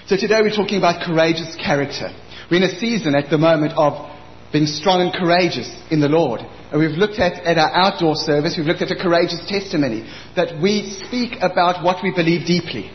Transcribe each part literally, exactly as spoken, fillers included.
So today we're talking about courageous character. We're in a season at the moment of being strong and courageous in the Lord. And we've looked at, at our outdoor service, we've looked at a courageous testimony, that we speak about what we believe deeply.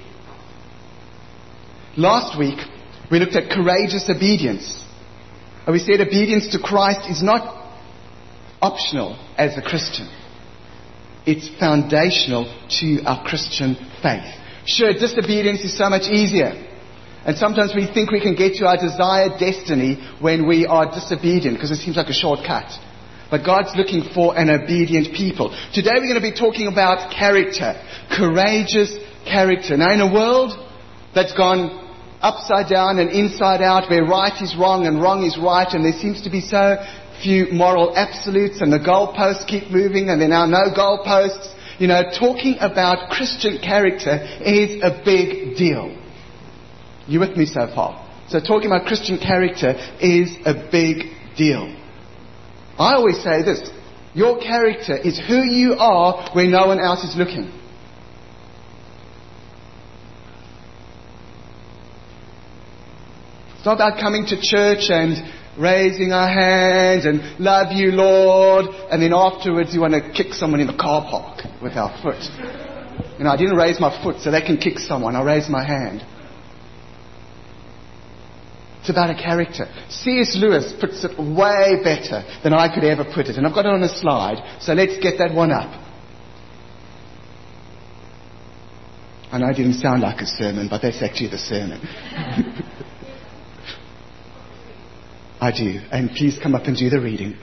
Last week, we looked at courageous obedience. And we said obedience to Christ is not optional as a Christian. It's foundational to our Christian faith. Sure, disobedience is so much easier. And sometimes we think we can get to our desired destiny when we are disobedient, because it seems like a shortcut. But God's looking for an obedient people. Today we're going to be talking about character. Courageous character. Now in a world that's gone upside down and inside out, where right is wrong and wrong is right, and there seems to be so few moral absolutes, and the goalposts keep moving, and there are now no goalposts. You know, talking about Christian character is a big deal. You with me so far? So talking about Christian character is a big deal. I always say this: your character is who you are when no one else is looking. It's not about coming to church and raising our hands and love you, Lord, and then afterwards you want to kick someone in the car park with our foot. You know, I didn't raise my foot so they can kick someone. I raised my hand. It's about a character. C S Lewis puts it way better than I could ever put it. And I've got it on a slide, so let's get that one up. I know it didn't sound like a sermon, but that's actually the sermon. I do. And please come up and do the reading.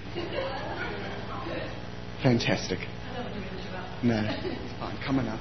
Fantastic. No, it's fine. Come on up.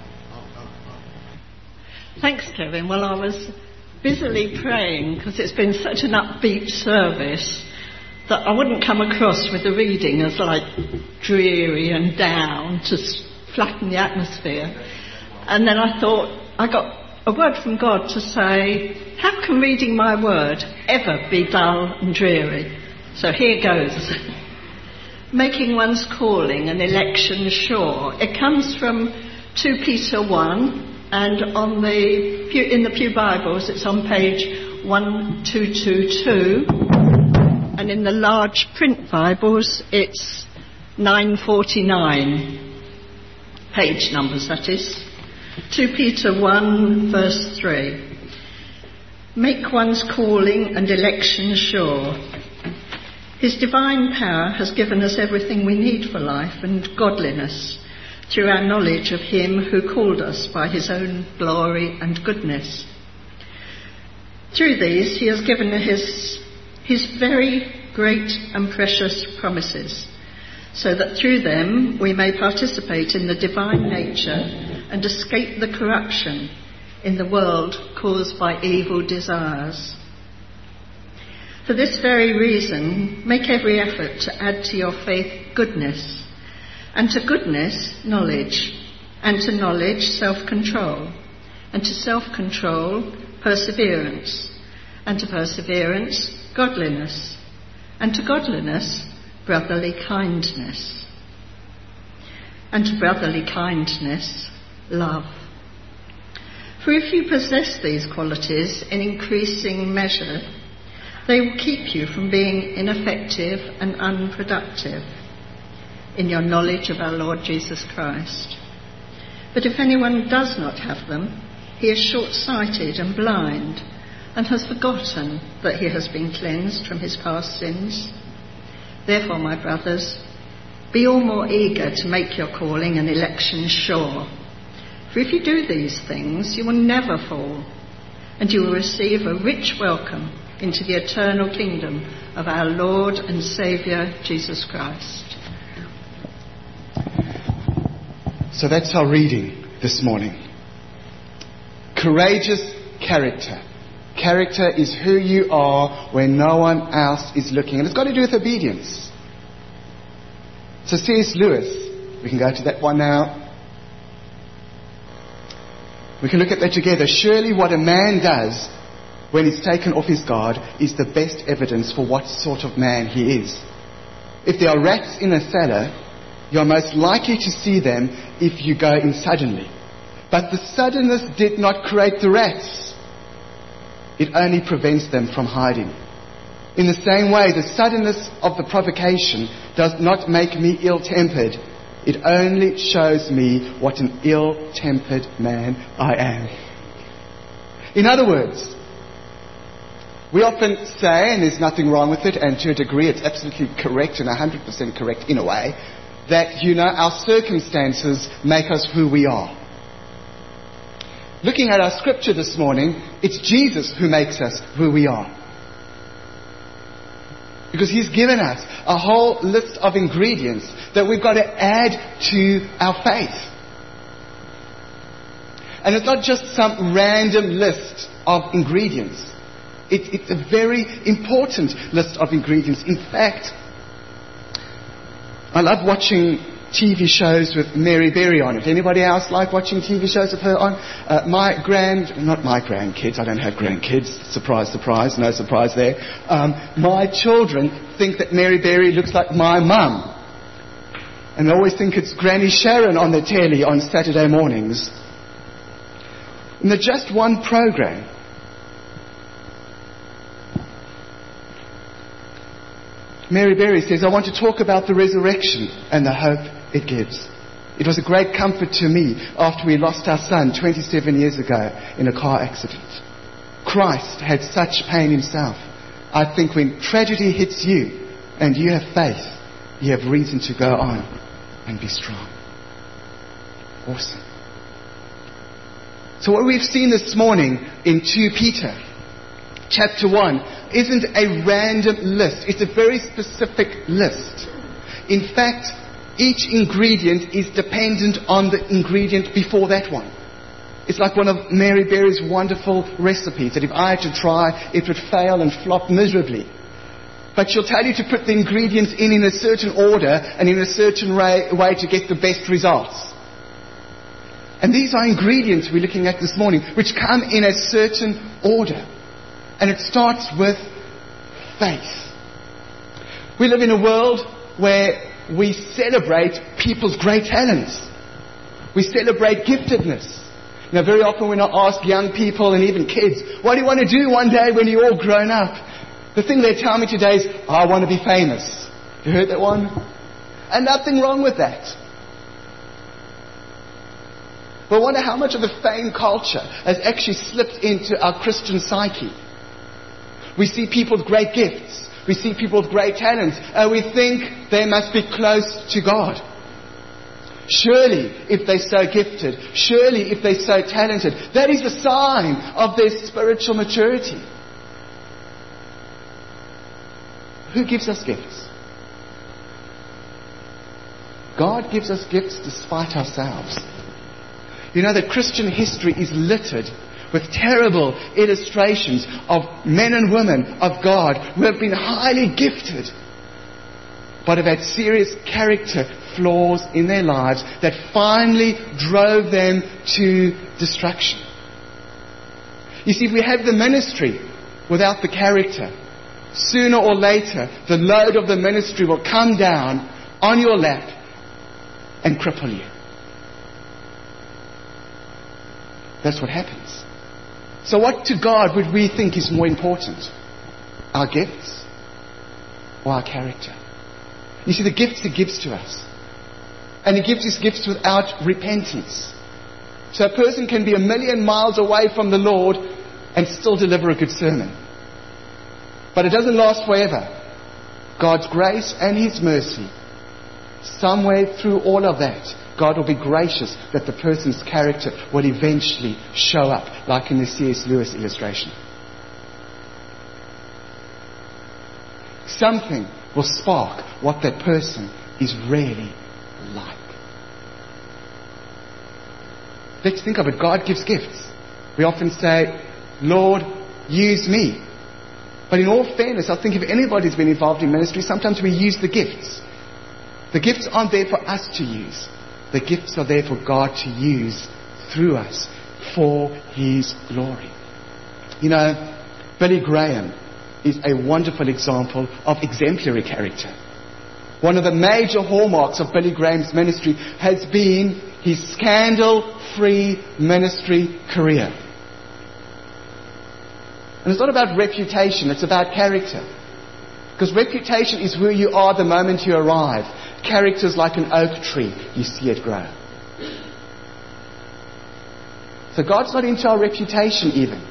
Thanks, Kevin. Well, I was busily praying because it's been such an upbeat service that I wouldn't come across with the reading as like dreary and down to flatten the atmosphere. And then I thought, I got a word from God to say, how can reading my word ever be dull and dreary? So here goes. Making one's calling and election sure. It comes from Second Peter one. And on the Pew, in the Pew Bibles, it's on page one two two two. And in the large print Bibles, it's nine forty-nine. Page numbers, that is. Second Peter one, verse three. Make one's calling and election sure. His divine power has given us everything we need for life and godliness, through our knowledge of him who called us by his own glory and goodness. Through these he has given his, his very great and precious promises, so that through them we may participate in the divine nature and escape the corruption in the world caused by evil desires. For this very reason, make every effort to add to your faith goodness, and to goodness, knowledge, and to knowledge, self-control, and to self-control, perseverance, and to perseverance, godliness, and to godliness, brotherly kindness, and to brotherly kindness, love. For if you possess these qualities in increasing measure, they will keep you from being ineffective and unproductive in your knowledge of our Lord Jesus Christ. But if anyone does not have them, he is short-sighted and blind, and has forgotten that he has been cleansed from his past sins. Therefore, my brothers, be all more eager to make your calling and election sure. For if you do these things, you will never fall, and you will receive a rich welcome into the eternal kingdom of our Lord and Saviour, Jesus Christ. So that's our reading this morning. Courageous character. Character is who you are when no one else is looking. And it's got to do with obedience. So C S Lewis, we can go to that one now. We can look at that together. Surely what a man does when he's taken off his guard is the best evidence for what sort of man he is. If there are rats in a cellar, you're most likely to see them if you go in suddenly. But the suddenness did not create the rats. it only prevents them from hiding. In the same way, the suddenness of the provocation does not make me ill-tempered. It only shows me what an ill-tempered man I am. In other words, we often say, and there's nothing wrong with it, and to a degree it's absolutely correct and one hundred percent correct in a way, that, you know, our circumstances make us who we are. Looking at our scripture this morning, it's Jesus who makes us who we are. Because He's given us a whole list of ingredients that we've got to add to our faith. And it's not just some random list of ingredients. It, it's a very important list of ingredients. In fact, I love watching T V shows with Mary Berry on it. Anybody else like watching T V shows with her on? Uh, my grand, not my grandkids, I don't have grandkids. Surprise, surprise, no surprise there. Um, my children think that Mary Berry looks like my mum. And they always think it's Granny Sharon on the telly on Saturday mornings. And there's just one program. Mary Berry says, I want to talk about the resurrection and the hope it gives. It was a great comfort to me after we lost our son twenty-seven years ago in a car accident. Christ had such pain Himself. I think when tragedy hits you and you have faith, you have reason to go on and be strong. Awesome. So what we've seen this morning in Second Peter chapter one isn't a random list. It's a very specific list. In fact, each ingredient is dependent on the ingredient before that one. It's like one of Mary Berry's wonderful recipes that if I had to try, it would fail and flop miserably. But she'll tell you to put the ingredients in in a certain order and in a certain way, way to get the best results. And these are ingredients we're looking at this morning, which come in a certain order. And it starts with faith. We live in a world where we celebrate people's great talents. We celebrate giftedness. You know, very often when I ask young people and even kids, what do you want to do one day when you're all grown up? The thing they tell me today is, I want to be famous. You heard that one? And nothing wrong with that. But I wonder how much of the fame culture has actually slipped into our Christian psyche. We see people with great gifts. We see people with great talents. And we think they must be close to God. Surely, if they're so gifted, surely if they're so talented, that is a sign of their spiritual maturity. Who gives us gifts? God gives us gifts despite ourselves. You know that Christian history is littered with terrible illustrations of men and women of God who have been highly gifted, but have had serious character flaws in their lives that finally drove them to destruction. You see, if we have the ministry without the character, sooner or later the load of the ministry will come down on your lap and cripple you. That's what happens. So what to God would we think is more important? Our gifts or our character? You see, the gifts He gives to us. And He gives His gifts without repentance. So a person can be a million miles away from the Lord and still deliver a good sermon. But it doesn't last forever. God's grace and His mercy, somewhere through all of that, God will be gracious that the person's character will eventually show up, like in the C S Lewis illustration. Something will spark what that person is really like. Let's think of it. God gives gifts. We often say, Lord, use me. But in all fairness, I think if anybody's been involved in ministry, sometimes we use the gifts. The gifts aren't there for us to use. The gifts are there for God to use through us for His glory. You know, Billy Graham is a wonderful example of exemplary character. One of the major hallmarks of Billy Graham's ministry has been his scandal-free ministry career. And it's not about reputation, it's about character. Because reputation is who you are the moment you arrive. Character is like an oak tree. You see it grow. So God's not into our reputation even.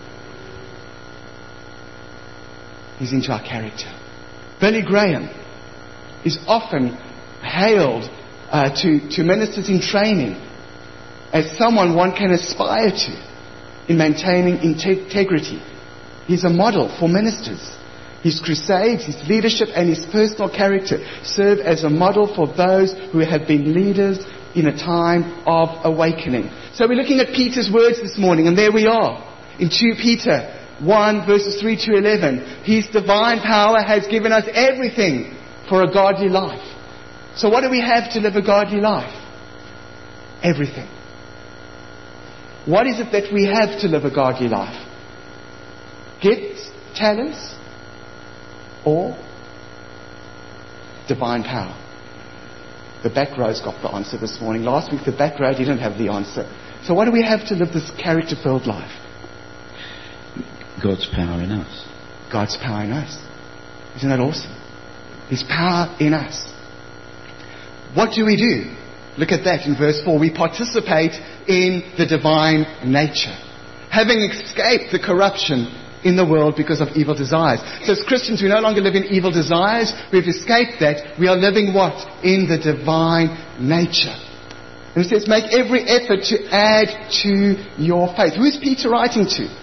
He's into our character. Billy Graham is often hailed uh, to, to ministers in training as someone one can aspire to in maintaining integrity. He's a model for ministers. His crusades, his leadership and his personal character serve as a model for those who have been leaders in a time of awakening. So we're looking at Peter's words this morning, and there we are in Second Peter one verses three to eleven. His divine power has given us everything for a godly life. So what do we have to live a godly life? Everything. What is it that we have to live a godly life? Gifts, talents, or divine power? The back row's got the answer this morning. Last week the back row didn't have the answer. So what do we have to live this character-filled life? God's power in us. God's power in us. Isn't that awesome? His power in us. What do we do? Look at that in verse four. We participate in the divine nature, having escaped the corruption in the world because of evil desires. So as Christians, we no longer live in evil desires. We've escaped that. We are living what? In the divine nature. And it says, make every effort to add to your faith. Who is Peter writing to?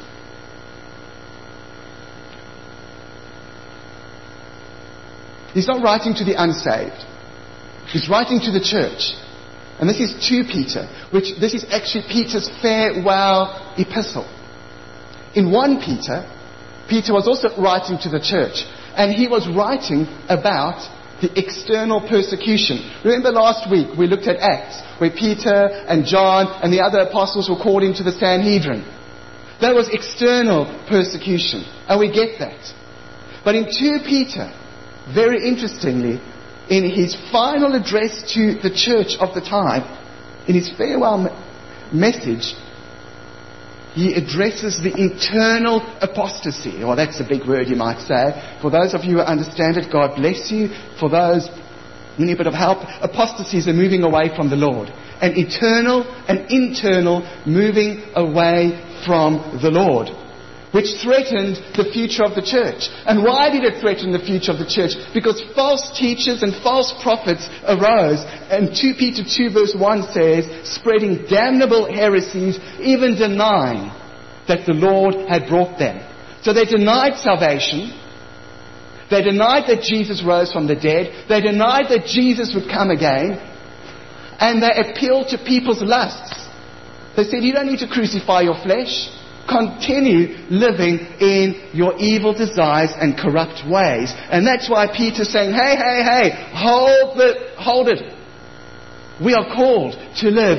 He's not writing to the unsaved. He's writing to the church. And this is Second Peter, which this is actually Peter's farewell epistle. In First Peter, Peter was also writing to the church. And he was writing about the external persecution. Remember last week we looked at Acts, where Peter and John and the other apostles were called into the Sanhedrin. That was external persecution. And we get that. But in Second Peter, very interestingly, in his final address to the church of the time, in his farewell message, he addresses the internal apostasy. Well, that's a big word, you might say. For those of you who understand it, God bless you. For those who need a bit of help, apostasies are moving away from the Lord. An eternal and internal moving away from the Lord, which threatened the future of the church. And why did it threaten the future of the church? Because false teachers and false prophets arose. And Second Peter two verse one says, spreading damnable heresies, even denying that the Lord had brought them. So they denied salvation. They denied that Jesus rose from the dead. They denied that Jesus would come again. And they appealed to people's lusts. They said, you don't need to crucify your flesh. Continue living in your evil desires and corrupt ways. And that's why Peter's saying, hey, hey, hey, hold the, hold it. We are called to live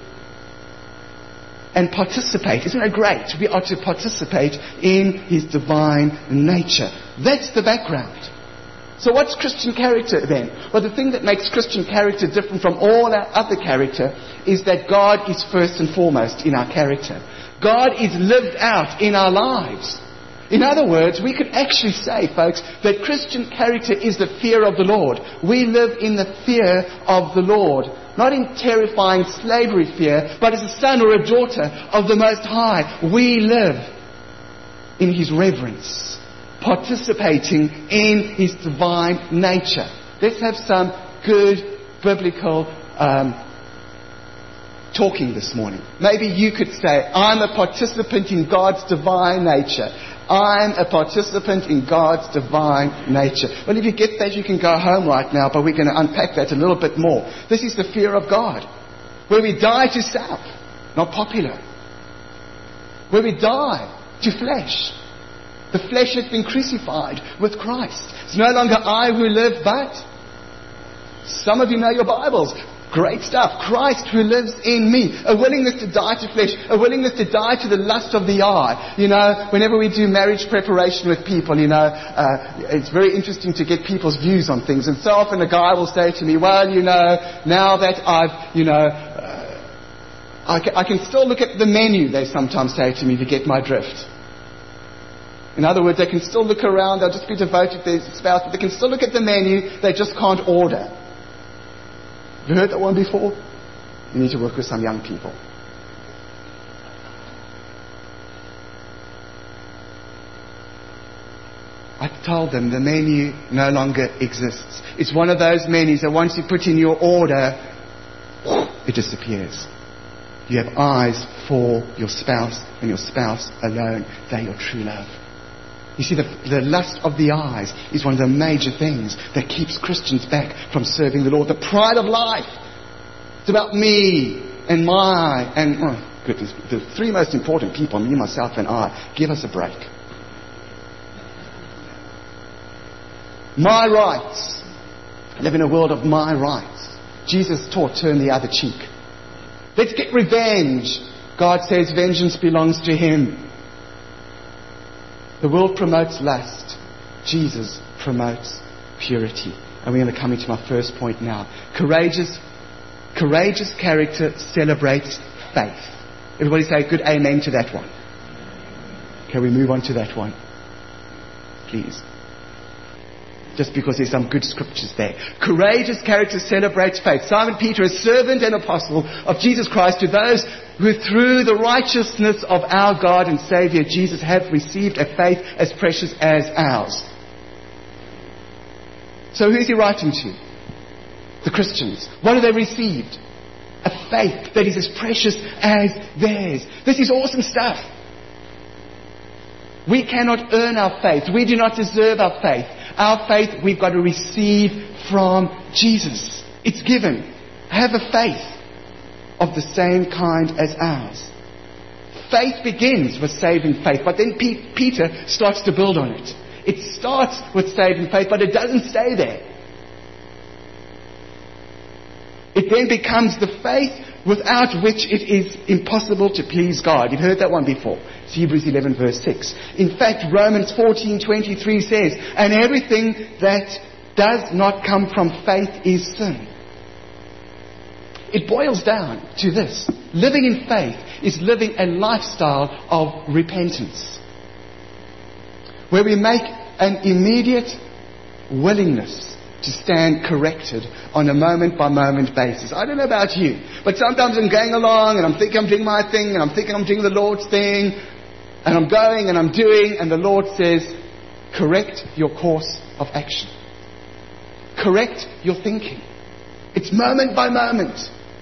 and participate. Isn't it great? We are to participate in His divine nature. That's the background. So what's Christian character then? Well, the thing that makes Christian character different from all our other character is that God is first and foremost in our character. God is lived out in our lives. In other words, we could actually say, folks, that Christian character is the fear of the Lord. We live in the fear of the Lord. Not in terrifying slavery fear, but as a son or a daughter of the Most High. We live in His reverence, participating in His divine nature. Let's have some good biblical um talking this morning. Maybe you could say, I'm a participant in God's divine nature. I'm a participant in God's divine nature. Well, if you get that, you can go home right now, but we're going to unpack that a little bit more. This is the fear of God, where we die to self, not popular. Where we die to flesh. The flesh has been crucified with Christ. It's no longer I who live, but some of you know your Bibles. Great stuff. Christ who lives in me. A willingness to die to flesh. A willingness to die to the lust of the eye. You know, whenever we do marriage preparation with people, you know, uh, it's very interesting to get people's views on things. And so often a guy will say to me, well, you know, now that I've, you know, uh, I, can, I can still look at the menu, they sometimes say to me, to get my drift. In other words, they can still look around, they'll just be devoted to their spouse, but they can still look at the menu, they just can't order. Have you heard that one before? You need to work with some young people. I told them the menu no longer exists. It's one of those menus that once you put in your order, it disappears. You have eyes for your spouse and your spouse alone. They're your true love. You see, the, the lust of the eyes is one of the major things that keeps Christians back from serving the Lord. The pride of life. It's about me and my and, oh goodness, the three most important people, me, myself and I. Give us a break. My rights. I live in a world of my rights. Jesus taught, turn the other cheek. Let's get revenge. God says vengeance belongs to Him. The world promotes lust. Jesus promotes purity. And we're going to come into my first point now. Courageous, courageous character celebrates faith. Everybody say a good amen to that one. Can we move on to that one? Please. Just because there's some good scriptures there. Courageous character celebrates faith. Simon Peter, a servant and apostle of Jesus Christ, to those who through the righteousness of our God and Saviour Jesus have received a faith as precious as ours. So who is he writing to? The Christians. What have they received? A faith that is as precious as theirs. This is awesome stuff. We cannot earn our faith. We do not deserve our faith. Our faith we've got to receive from Jesus. It's given. Have a faith of the same kind as ours. Faith begins with saving faith, but then P- Peter starts to build on it. It starts with saving faith, but it doesn't stay there. It then becomes the faith without which it is impossible to please God. You've heard that one before. It's Hebrews eleven verse six. In fact, Romans fourteen twenty-three says, and everything that does not come from faith is sin. It boils down to this. Living in faith is living a lifestyle of repentance, where we make an immediate willingness to stand corrected on a moment-by-moment basis. I don't know about you, but sometimes I'm going along and I'm thinking I'm doing my thing and I'm thinking I'm doing the Lord's thing and I'm going and I'm doing, and the Lord says, correct your course of action. Correct your thinking. It's moment by moment.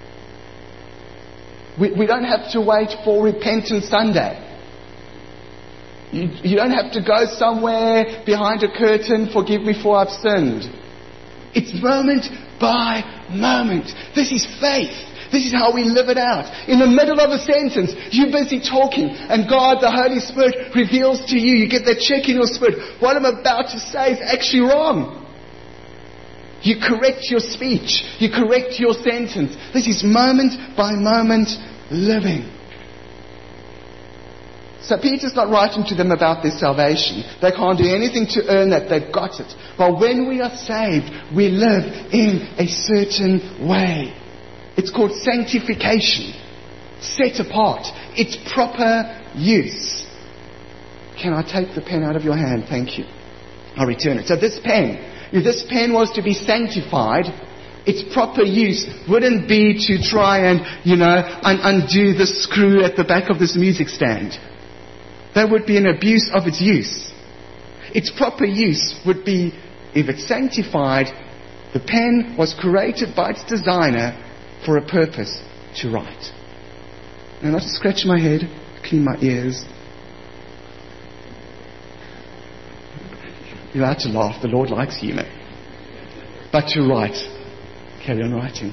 We, we don't have to wait for Repentance Sunday. You, you don't have to go somewhere behind a curtain, forgive me for I've sinned. It's moment by moment. This is faith. This is how we live it out. In the middle of a sentence, you're busy talking, and God, the Holy Spirit, reveals to you. You get that check in your spirit. What I'm about to say is actually wrong. You correct your speech. You correct your sentence. This is moment by moment living. So Peter's not writing to them about their salvation. They can't do anything to earn that. They've got it. But when we are saved, we live in a certain way. It's called sanctification. Set apart. It's proper use. Can I take the pen out of your hand? Thank you. I'll return it. So this pen, if this pen was to be sanctified, its proper use wouldn't be to try and, you know, un- undo the screw at the back of this music stand. That would be an abuse of its use. Its proper use would be, if it's sanctified, the pen was created by its designer for a purpose, to write. And not to scratch my head, clean my ears. You're allowed to laugh, the Lord likes humor. But to write, carry on writing.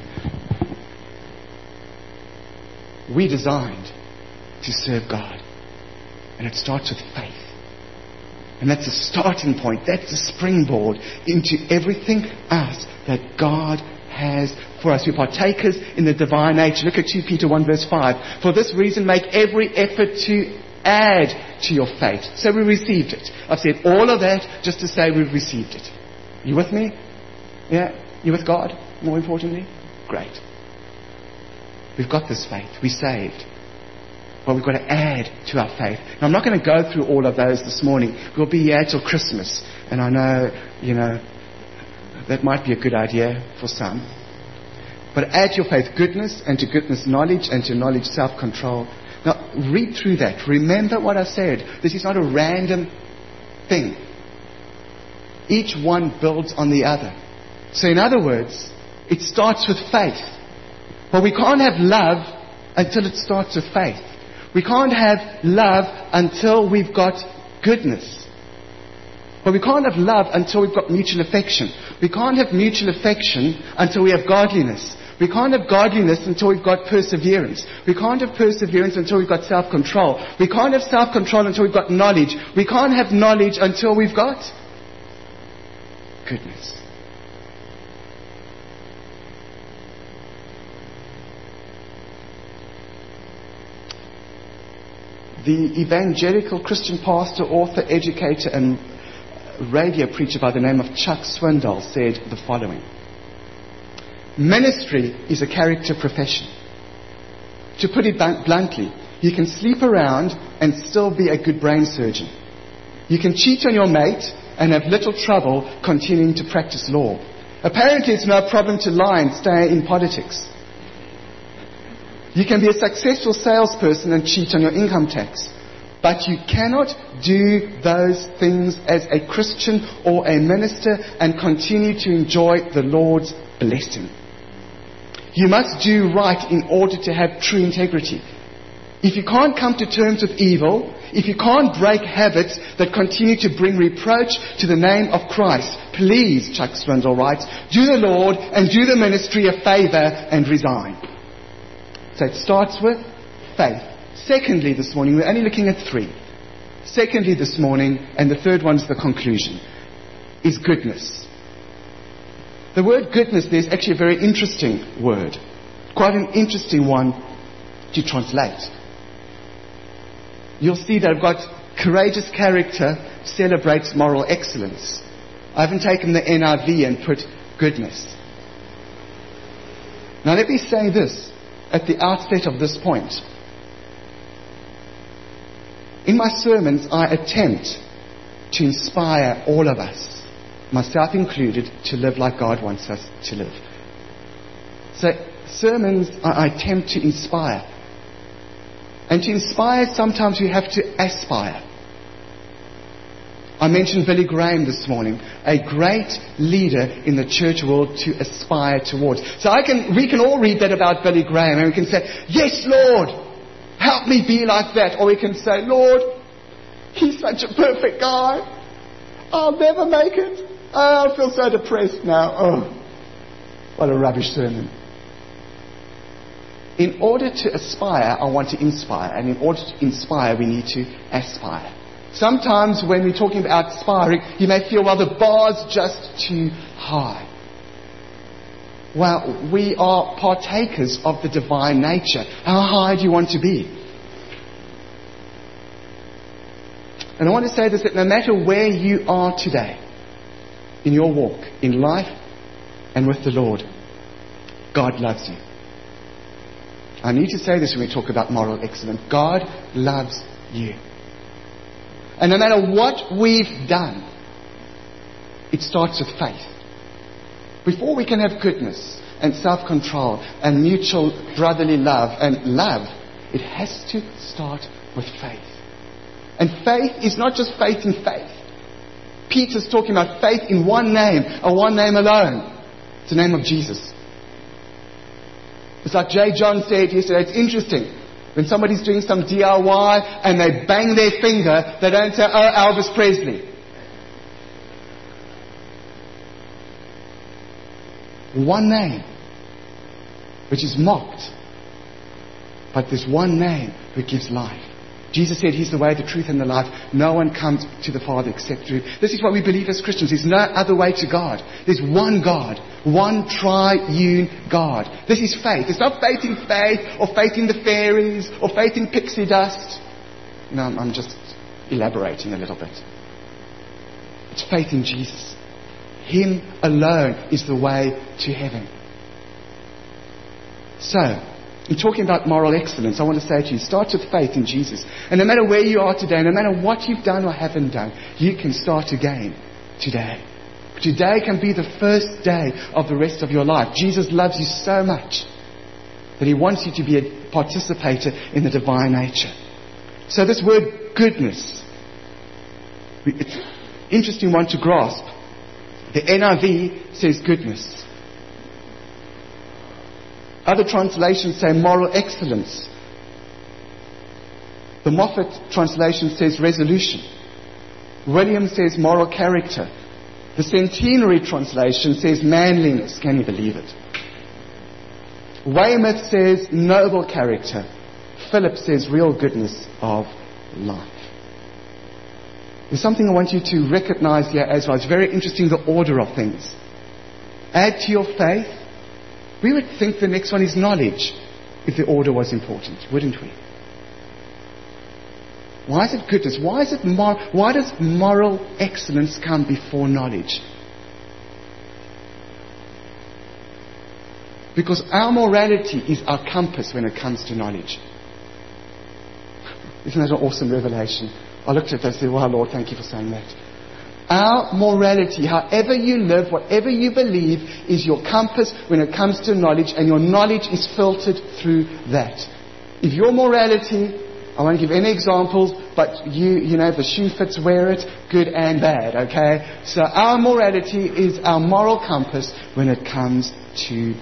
We designed to serve God. And it starts with faith. And that's the starting point. That's the springboard into everything else that God has for us. We're partakers in the divine nature. Look at Second Peter one verse five. For this reason, make every effort to add to your faith. So we received it. I've said all of that just to say we've received it. You with me? Yeah? You with God? More importantly? Great. We've got this faith. We're saved. But we've got to add to our faith. And I'm not going to go through all of those this morning. We'll be here till Christmas. And I know, you know, that might be a good idea for some. But add to your faith goodness, and to goodness knowledge, and to knowledge self-control. Now, read through that. Remember what I said. This is not a random thing. Each one builds on the other. So in other words, it starts with faith. But we can't have love until it starts with faith. We can't have love until we've got goodness. But we can't have love until we've got mutual affection. We can't have mutual affection until we have godliness. We can't have godliness until we've got perseverance. We can't have perseverance until we've got self-control. We can't have self-control until we've got knowledge. We can't have knowledge until we've got goodness. The evangelical Christian pastor, author, educator, and radio preacher by the name of Chuck Swindoll said the following. Ministry is a character profession. To put it bluntly, you can sleep around and still be a good brain surgeon. You can cheat on your mate and have little trouble continuing to practice law. Apparently it's no problem to lie and stay in politics. You can be a successful salesperson and cheat on your income tax. But you cannot do those things as a Christian or a minister and continue to enjoy the Lord's blessing. You must do right in order to have true integrity. If you can't come to terms with evil, if you can't break habits that continue to bring reproach to the name of Christ, please, Chuck Swindoll writes, do the Lord and do the ministry a favor and resign. So it starts with faith. Secondly, this morning, we're only looking at three. Secondly, this morning, and the third one is the conclusion, is goodness. The word goodness there is actually a very interesting word. Quite an interesting one to translate. You'll see that I've got courageous character celebrates moral excellence. I haven't taken the N I V and put goodness. Now let me say this at the outset of this point. In my sermons, I attempt to inspire all of us, myself included, to live like God wants us to live. So, sermons, I attempt to inspire. And to inspire, sometimes we have to aspire. I mentioned Billy Graham this morning, a great leader in the church world to aspire towards. So I can, we can all read that about Billy Graham, and we can say, yes, Lord, help me be like that. Or we can say, Lord, he's such a perfect guy. I'll never make it. Oh, I feel so depressed now. Oh, what a rubbish sermon. In order to aspire, I want to inspire. And in order to inspire, we need to aspire. Sometimes when we're talking about aspiring, you may feel, well, the bar's just too high. Well, we are partakers of the divine nature. How high do you want to be? And I want to say this, that no matter where you are today, in your walk, in life, and with the Lord, God loves you. I need to say this when we talk about moral excellence. God loves you. And no matter what we've done, it starts with faith. Before we can have goodness and self-control and mutual brotherly love and love, it has to start with faith. And faith is not just faith in faith. Peter's talking about faith in one name, or one name alone. It's the name of Jesus. It's like J. John said yesterday, it's interesting. When somebody's doing some D I Y and they bang their finger, they don't say, oh, Elvis Presley. One name, which is mocked. But there's one name that gives life. Jesus said he's the way, the truth, and the life. No one comes to the Father except through. This is what we believe as Christians. There's no other way to God. There's one God. One triune God. This is faith. It's not faith in faith, or faith in the fairies, or faith in pixie dust. No, I'm just elaborating a little bit. It's faith in Jesus. Him alone is the way to heaven. So, In talking about moral excellence, I want to say to you, start with faith in Jesus. And no matter where you are today, no matter what you've done or haven't done, you can start again today. Today can be the first day of the rest of your life. Jesus loves you so much that he wants you to be a participator in the divine nature. So this word goodness, it's an interesting one to grasp. The N I V says goodness. Other translations say moral excellence. The Moffat translation says resolution. Williams says moral character. The Centenary translation says manliness. Can you believe it? Weymouth says noble character. Phillips says real goodness of life. There's something I want you to recognize here as well. It's very interesting, the order of things. Add to your faith. We would think the next one is knowledge if the order was important, wouldn't we? Why is it goodness? Why is it mor- why does moral excellence come before knowledge? Because our morality is our compass when it comes to knowledge. Isn't that an awesome revelation? I looked at that and said, wow, Lord, thank you for saying that. Our morality, however you live, whatever you believe, is your compass when it comes to knowledge, and your knowledge is filtered through that. If your morality, I won't give any examples, but you, you know, if the shoe fits, wear it, good and bad, okay? So our morality is our moral compass when it comes to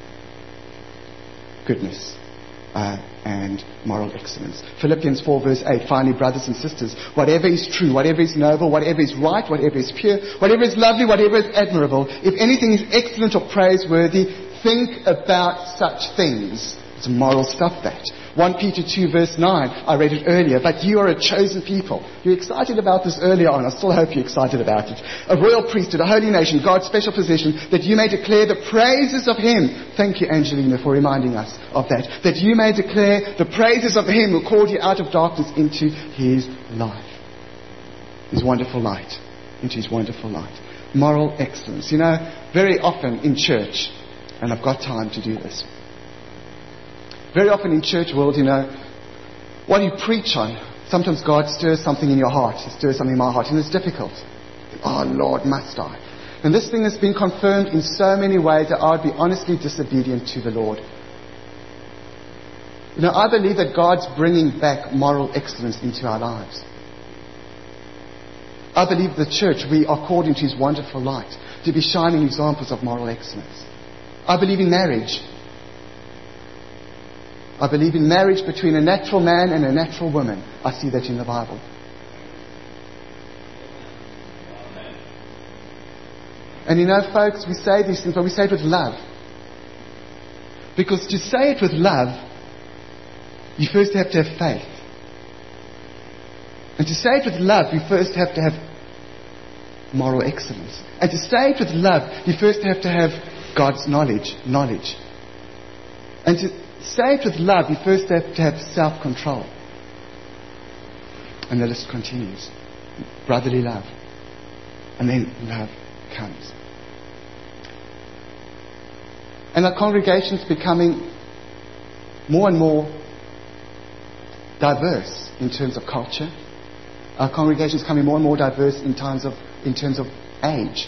goodness uh, and moral excellence. Philippians four verse eight, finally, brothers and sisters, whatever is true, whatever is noble, whatever is right, whatever is pure, whatever is lovely, whatever is admirable, if anything is excellent or praiseworthy, think about such things. It's moral stuff, that. First Peter two verse nine, I read it earlier, but you are a chosen people. You're excited about this earlier on. I still hope you're excited about it. A royal priesthood, a holy nation, God's special possession, that you may declare the praises of Him. Thank you, Angelina, for reminding us of that. That you may declare the praises of Him who called you out of darkness into His light. His wonderful light. Into His wonderful light. Moral excellence. You know, very often in church, and I've got time to do this, very often in church world, you know, what you preach on, sometimes God stirs something in your heart. He stirs something in my heart, and it's difficult. Oh, Lord, must I? And this thing has been confirmed in so many ways that I would be honestly disobedient to the Lord. You know, I believe that God's bringing back moral excellence into our lives. I believe the church, we are called into His wonderful light to be shining examples of moral excellence. I believe in marriage. I believe in marriage between a natural man and a natural woman. I see that in the Bible. And you know, folks, we say these things, but we say it with love. Because to say it with love, you first have to have faith. And to say it with love, you first have to have moral excellence. And to say it with love, you first have to have God's knowledge, knowledge. And to say it with love, you first have to have self-control. And the list continues. Brotherly love. And then love comes. And our congregation's becoming more and more diverse in terms of culture. Our congregation is becoming more and more diverse in terms of, in terms of age.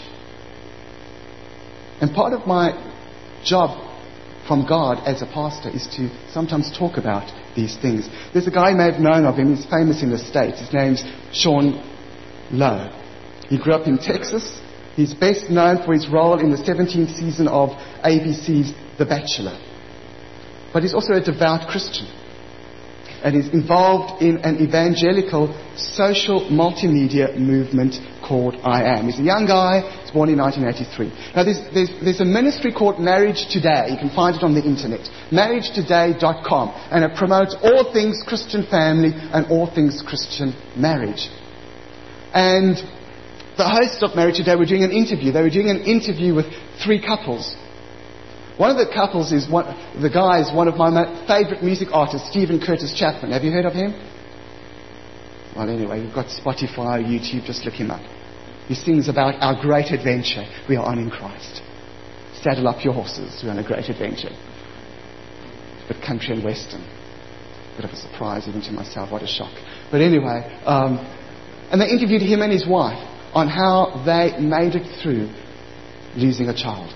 And part of my job from God as a pastor is to sometimes talk about these things. There's a guy you may have known of him. He's famous in the States. His name's Sean Lowe. He grew up in Texas. He's best known for his role in the seventeenth season of A B C's The Bachelor. But he's also a devout Christian. And is involved in an evangelical social multimedia movement called I Am. He's a young guy. He was born in nineteen eighty-three. Now there's, there's, there's a ministry called Marriage Today. You can find it on the internet. marriage today dot com. And it promotes all things Christian family and all things Christian marriage. And the hosts of Marriage Today were doing an interview. They were doing an interview with three couples. One of the couples is one, the guy is one of my favourite music artists, Stephen Curtis Chapman. Have you heard of him? Well, anyway, you've got Spotify, YouTube, just look him up. He sings about our great adventure we are on in Christ. Saddle up your horses, we're on a great adventure. but country and western. Bit of a surprise even to myself. What a shock. But anyway, um, and they interviewed him and his wife on how they made it through losing a child.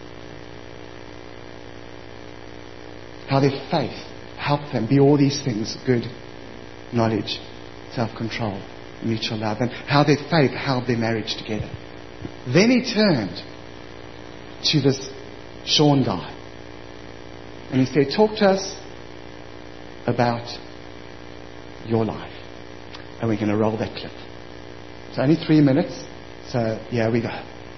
How their faith helped them be all these things: good knowledge, self-control, mutual love, and how their faith held their marriage together. Then he turned to this Sean guy and he said, talk to us about your life. And we're going to roll that clip. It's only three minutes, so here we go.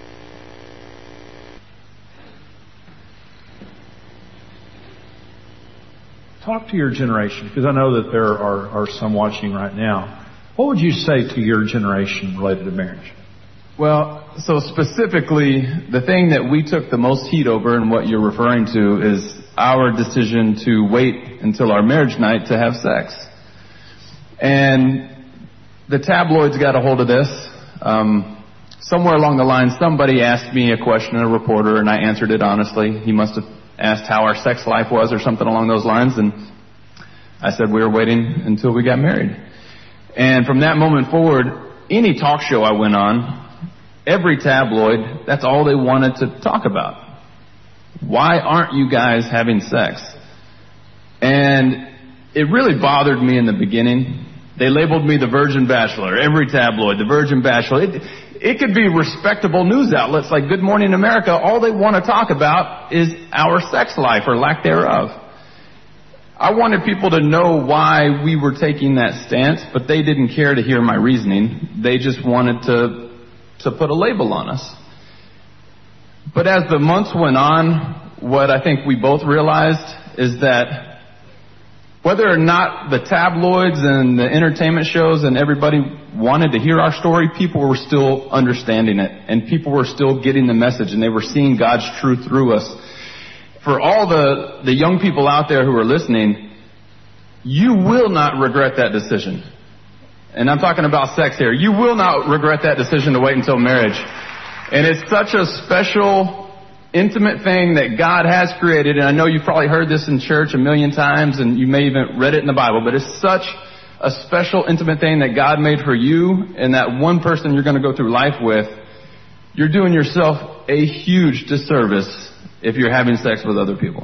Talk to your generation, because I know that there are, are some watching right now. What would you say to your generation related to marriage? Well, so specifically, the thing that we took the most heat over and what you're referring to is our decision to wait until our marriage night to have sex. And the tabloids got a hold of this. Um, somewhere along the line, somebody asked me a question, a reporter, and I answered it honestly. He must have asked how our sex life was or something along those lines, and I said we were waiting until we got married. And from that moment forward, any talk show I went on, every tabloid, that's all they wanted to talk about. Why aren't you guys having sex? And it really bothered me in the beginning. They labeled me the Virgin Bachelor, every tabloid, the Virgin Bachelor. It, it could be respectable news outlets like Good Morning America. All they want to talk about is our sex life or lack thereof. I wanted people to know why we were taking that stance, but they didn't care to hear my reasoning. They just wanted to, to put a label on us. But as the months went on, what I think we both realized is that whether or not the tabloids and the entertainment shows and everybody wanted to hear our story, people were still understanding it, and people were still getting the message, and they were seeing God's truth through us. For all the, the young people out there who are listening, you will not regret that decision. And I'm talking about sex here. You will not regret that decision to wait until marriage. And it's such a special, intimate thing that God has created. And I know you've probably heard this in church a million times, and you may even read it in the Bible, but it's such a special, intimate thing that God made for you and that one person you're going to go through life with. You're doing yourself a huge disservice if you're having sex with other people.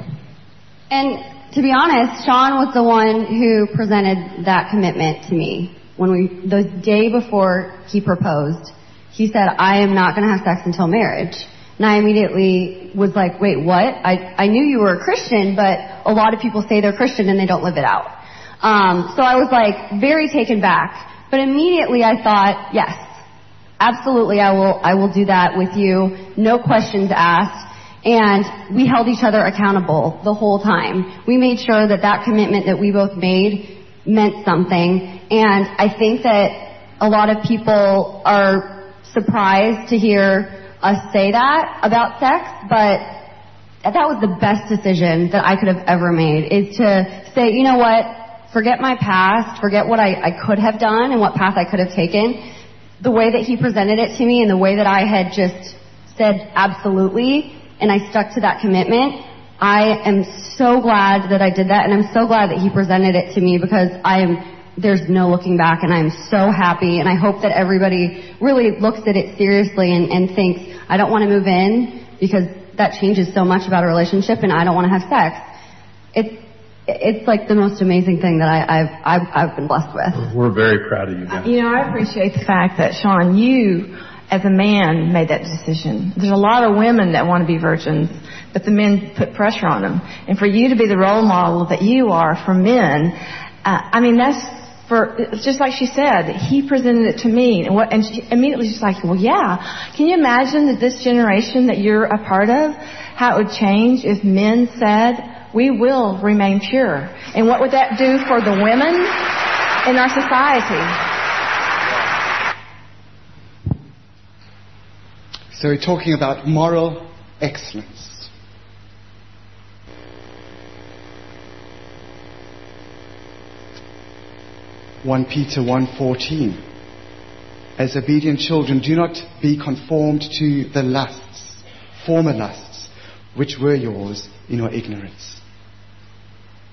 And to be honest, Sean was the one who presented that commitment to me. When we, the day before he proposed, he said, I am not going to have sex until marriage. And I immediately was like, wait, what? I, I knew you were a Christian, but a lot of people say they're Christian and they don't live it out. Um, so I was like very taken back. But immediately I thought, yes, absolutely, I will, I will do that with you. No questions asked. And we held each other accountable the whole time. We made sure that that commitment that we both made meant something. And I think that a lot of people are surprised to hear us say that about sex, but that was the best decision that I could have ever made, is to say, you know what, forget my past, forget what I, I could have done and what path I could have taken. The way that he presented it to me and the way that I had just said absolutely, and I stuck to that commitment, I am so glad that I did that, and I'm so glad that he presented it to me, because I am, there's no looking back, and I'm so happy, and I hope that everybody really looks at it seriously and, and thinks, I don't want to move in, because that changes so much about a relationship, and I don't want to have sex. It's, it's like the most amazing thing that I, I've, I've, I've been blessed with. We're very proud of you guys. You know, I appreciate the fact that, Sean, you, as a man, made that decision. There's a lot of women that want to be virgins, but the men put pressure on them. And for you to be the role model that you are for men, uh, I mean, that's for, just like she said, he presented it to me. And, what, and she immediately she's like, well, yeah. Can you imagine that this generation that you're a part of, how it would change if men said, we will remain pure? And what would that do for the women in our society? So we're talking about moral excellence. First Peter one fourteen. As obedient children, do not be conformed to the lusts, former lusts, which were yours in your ignorance.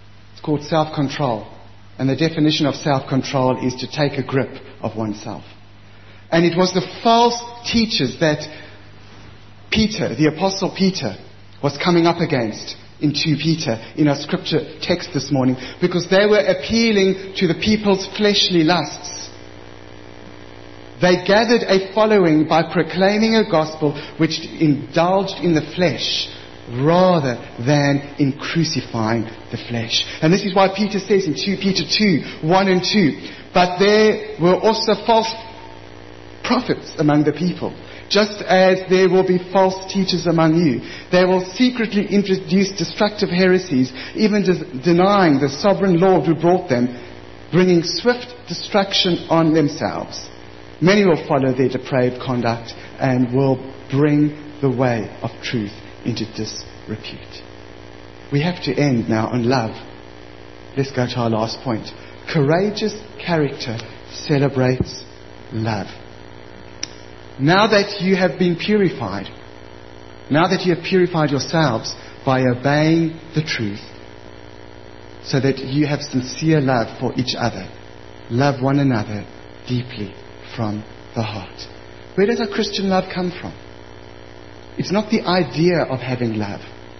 called self-control. And the definition of self-control is to take a grip of oneself. And it was the false teachers that Peter, the Apostle Peter, was coming up against in Second Peter, in our scripture text this morning, because they were appealing to the people's fleshly lusts. They gathered a following by proclaiming a gospel which indulged in the flesh rather than in crucifying the flesh. And this is why Peter says in Second Peter two, one and two, but there were also false prophets among the people, just as there will be false teachers among you. They will secretly introduce destructive heresies, even des- denying the sovereign Lord who brought them, bringing swift destruction on themselves. Many will follow their depraved conduct and will bring the way of truth into disrepute. We have to end now on love. Let's go to our last point. Courageous character celebrates love. Now that you have been purified, now that you have purified yourselves by obeying the truth, so that you have sincere love for each other, love one another deeply from the heart. Where does our Christian love come from? It's not the idea of having love.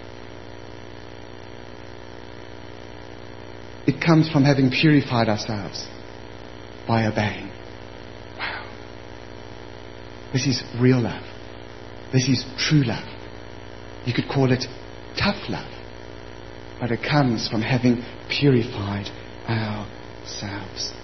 It comes from having purified ourselves by obeying. Wow. This is real love. This is true love. You could call it tough love. But it comes from having purified ourselves.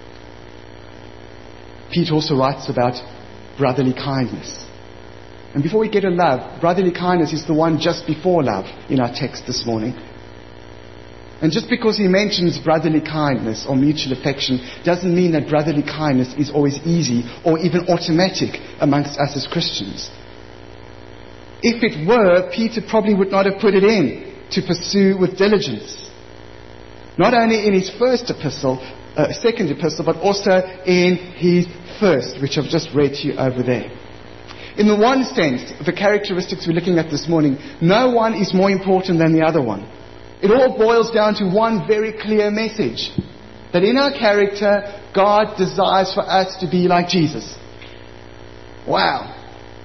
Peter also writes about brotherly kindness. And before we get to love, brotherly kindness is the one just before love in our text this morning. And just because he mentions brotherly kindness or mutual affection doesn't mean that brotherly kindness is always easy or even automatic amongst us as Christians. If it were, Peter probably would not have put it in to pursue with diligence. Not only in his first epistle, uh, second epistle, but also in his first, which I've just read to you over there. In the one sense, the characteristics we're looking at this morning, no one is more important than the other one. It all boils down to one very clear message. That in our character, God desires for us to be like Jesus. Wow.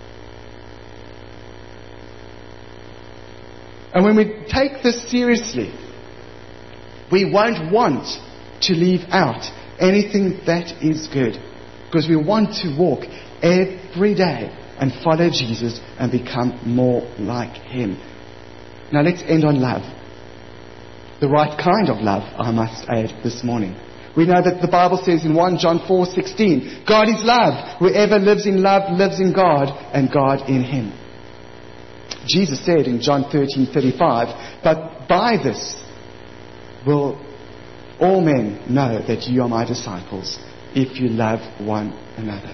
And when we take this seriously, we won't want to leave out anything that is good. Because we want to walk every day and follow Jesus and become more like Him. Now let's end on love. The right kind of love, I must add, this morning. We know that the Bible says in First John four sixteen, God is love. Whoever lives in love lives in God and God in him. Jesus said in John thirteen thirty-five, but by this will all men know that you are my disciples, if you love one another.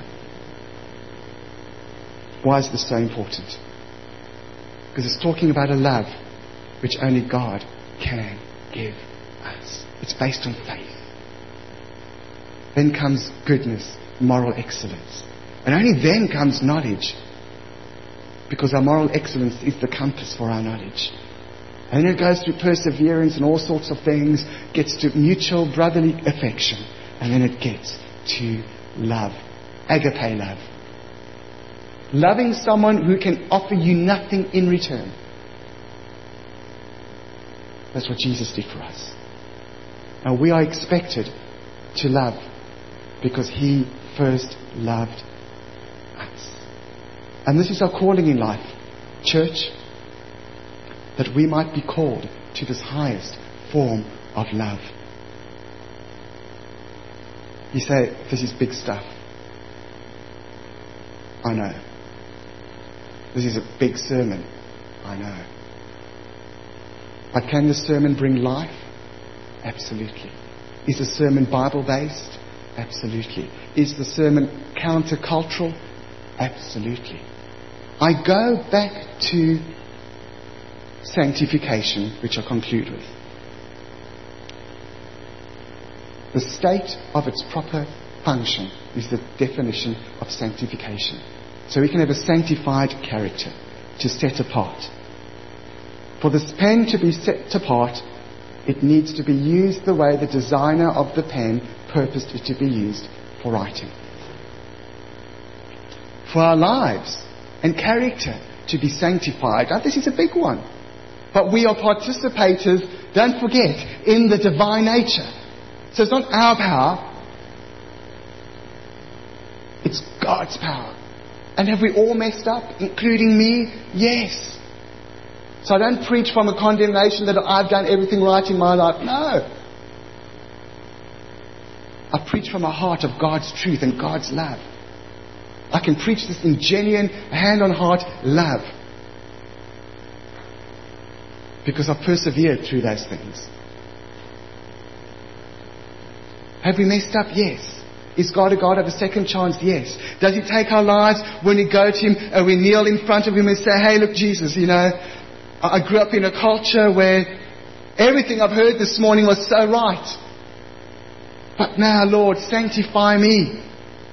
Why is this so important? Because it's talking about a love which only God can give us. It's based on faith. Then comes goodness, moral excellence. And only then comes knowledge. Because our moral excellence is the compass for our knowledge. And then it goes through perseverance and all sorts of things, gets to mutual brotherly affection, and then it gets to love. Agape love. Loving someone who can offer you nothing in return. That's what Jesus did for us. Now we are expected to love because He first loved us. And this is our calling in life, church, that we might be called to this highest form of love. You say, this is big stuff. I know. This is a big sermon. I know. But can the sermon bring life? Absolutely. Is the sermon Bible-based? Absolutely. Is the sermon countercultural? Absolutely. I go back to sanctification, which I conclude with. The state of its proper function is the definition of sanctification. So we can have a sanctified character, to set apart. For this pen to be set apart It needs to be used the way the designer of the pen purposed it to be used for writing. For our lives and character to be sanctified. Now, this is a big one. But we are participators, don't forget, in the divine nature. So it's not our power. It's God's power. And have we all messed up, including me? Yes. So I don't preach from a condemnation that I've done everything right in my life. No. I preach from a heart of God's truth and God's love. I can preach this in genuine, hand-on-heart love. Because I've persevered through those things. Have we messed up? Yes. Is God a God of a second chance? Yes. Does He take our lives when we go to Him and we kneel in front of Him and say, hey, look, Jesus, you know, I grew up in a culture where everything I've heard this morning was so right. But now, Lord, sanctify me.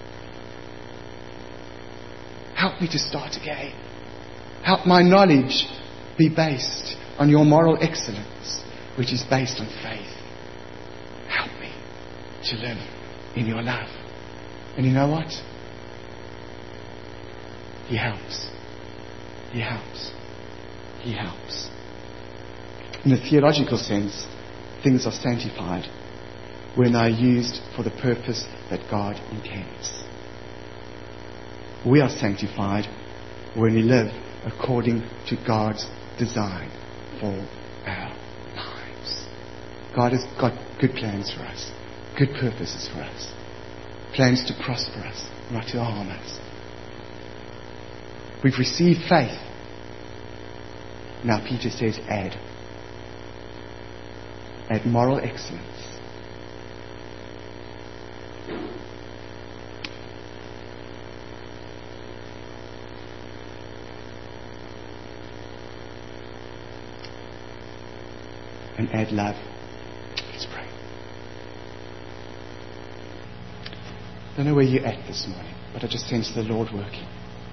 Help me to start again. Help my knowledge be based on your moral excellence, which is based on faith. Help me to live in your love. And you know what? He helps. He helps. He helps. In a theological sense, things are sanctified when they are used for the purpose that God intends. We are sanctified when we live according to God's design for our lives. God has got good plans for us, good purposes for us, plans to prosper us, not to harm us. We've received faith. Now Peter says add. Add moral excellence. And add love. Let's pray. I don't know where you're at this morning, but I just sense the Lord working.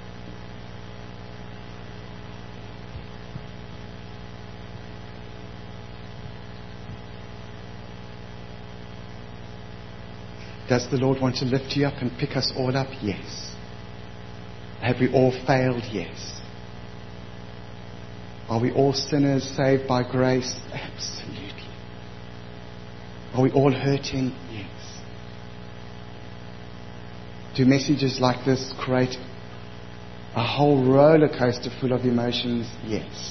Does the Lord want to lift you up and pick us all up? Yes. Have we all failed? Yes. Are we all sinners saved by grace? Absolutely. Are we all hurting? Yes. Do messages like this create a whole roller coaster full of emotions? Yes.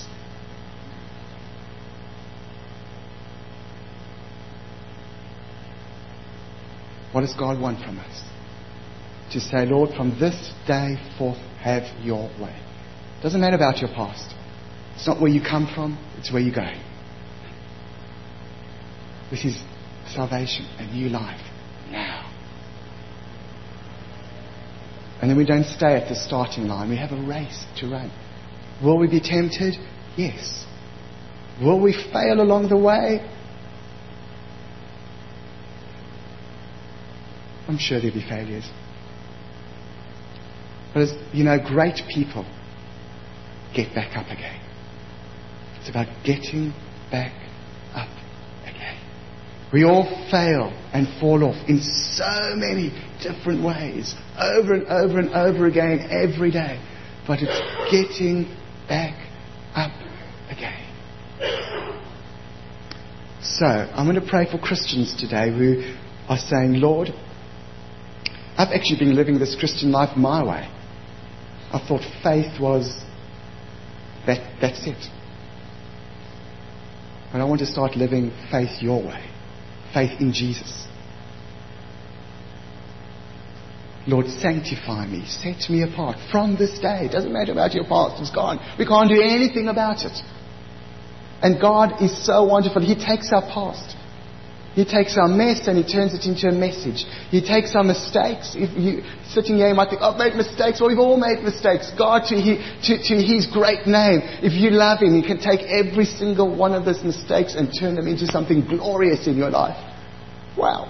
What does God want from us? To say, Lord, from this day forth, have your way. It doesn't matter about your past. It's not where you come from, it's where you're going. This is salvation, a new life, now. And then we don't stay at the starting line. We have a race to run. Will we be tempted? Yes. Will we fail along the way? I'm sure there'll be failures. But as you know, great people get back up again. It's about getting back up again. We all fail and fall off in so many different ways, over and over and over again, every day. But it's getting back up again. So, I'm going to pray for Christians today who are saying, Lord, I've actually been living this Christian life my way. I thought faith was that, that's it. But I want to start living faith your way. Faith in Jesus. Lord, sanctify me. Set me apart from this day. It doesn't matter about your past. It's gone. We can't do anything about it. And God is so wonderful. He takes our past. He takes our mess and He turns it into a message. He takes our mistakes. If you sitting here, you might think, I've made mistakes. Well, we've all made mistakes. God, to, he, to, to His great name, if you love Him, He can take every single one of those mistakes and turn them into something glorious in your life. Wow.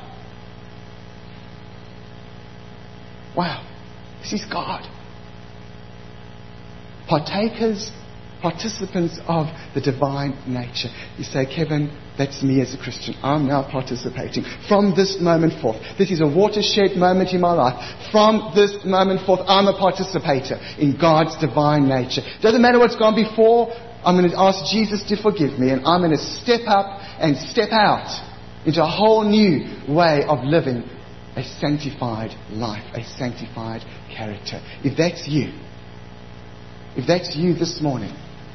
Wow. This is God. Partakers participants of the divine nature. You say, Kevin, that's me as a Christian. I'm now participating. From this moment forth, this is a watershed moment in my life. From this moment forth, I'm a participator in God's divine nature. Doesn't matter what's gone before, I'm going to ask Jesus to forgive me, and I'm going to step up and step out into a whole new way of living a sanctified life, a sanctified character. If that's you, if that's you this morning,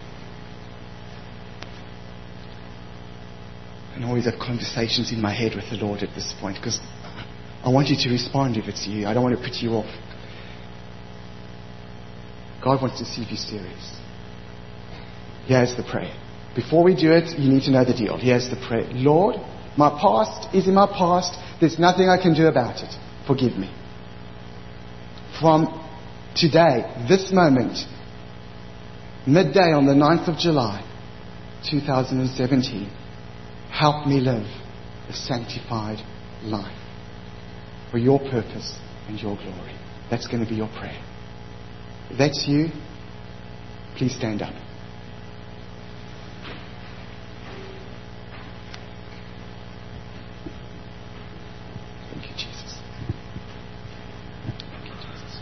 I always have conversations in my head with the Lord at this point, because I want you to respond if it's you. I don't want to put you off. God wants to see if you're serious. Here's the prayer. Before we do it, you need to know the deal. Here's the prayer. Lord, my past is in my past. There's nothing I can do about it. Forgive me. From today, this moment, midday on the ninth of July, two thousand seventeen, help me live a sanctified life for your purpose and your glory. That's going to be your prayer. If that's you, please stand up. Thank you, Jesus. Thank you, Jesus.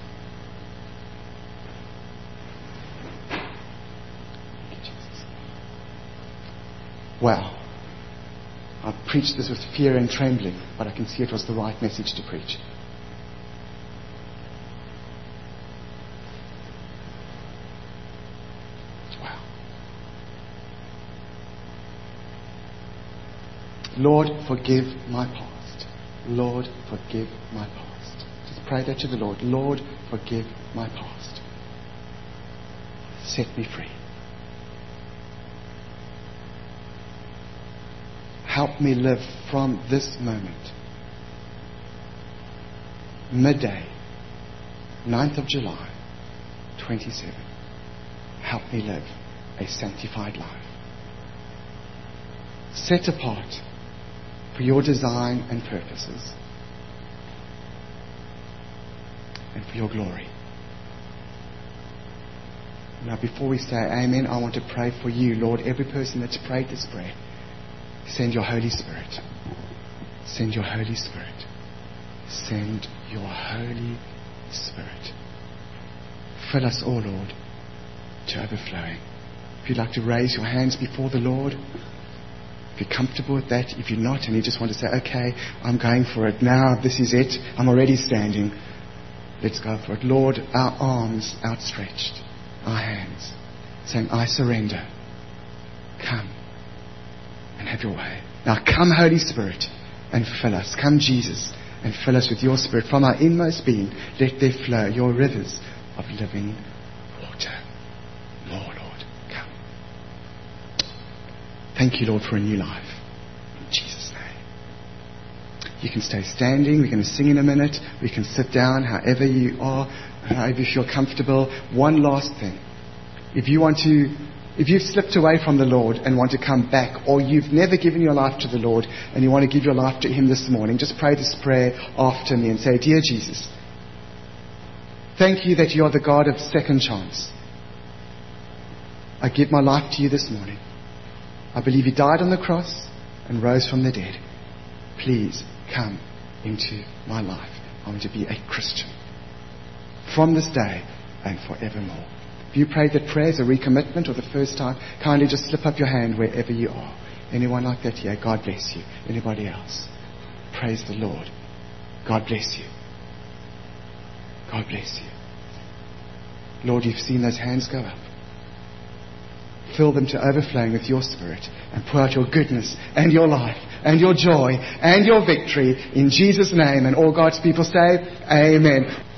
Thank you, Jesus. Wow. I preached this with fear and trembling, but I can see it was the right message to preach. Wow. Lord, forgive my past. Lord, forgive my past. Just pray that to the Lord. Lord, forgive my past. Set me free. Help me live from this moment, midday, ninth of July, twenty-seven. Help me live a sanctified life, set apart for your design and purposes, and for your glory. Now, before we say amen, I want to pray for you, Lord, every person that's prayed this prayer. Send your Holy Spirit. Send your Holy Spirit. Send your Holy Spirit. Fill us all, Lord, to overflowing. If you'd like to raise your hands before the Lord, if you're comfortable with that, if you're not and you just want to say, okay, I'm going for it now, this is it, I'm already standing, let's go for it. Lord, our arms outstretched, our hands, saying, I surrender. Come and have your way. Now come, Holy Spirit, and fill us. Come, Jesus, and fill us with your Spirit. From our inmost being, let there flow your rivers of living water. More, Lord, come. Thank you, Lord, for a new life. In Jesus' name. You can stay standing. We're going to sing in a minute. We can sit down, however you are, however you feel comfortable. One last thing. If you want to If you've slipped away from the Lord and want to come back, or you've never given your life to the Lord and you want to give your life to Him this morning, just pray this prayer after me and say, Dear Jesus, thank you that you are the God of second chance. I give my life to you this morning. I believe you died on the cross and rose from the dead. Please come into my life. I want to be a Christian from this day and forevermore. If you prayed that prayer as a recommitment or the first time, kindly just slip up your hand wherever you are. Anyone like that here? God bless you. Anybody else? Praise the Lord. God bless you. God bless you. Lord, you've seen those hands go up. Fill them to overflowing with your Spirit and pour out your goodness and your life and your joy and your victory in Jesus' name. And all God's people say, Amen.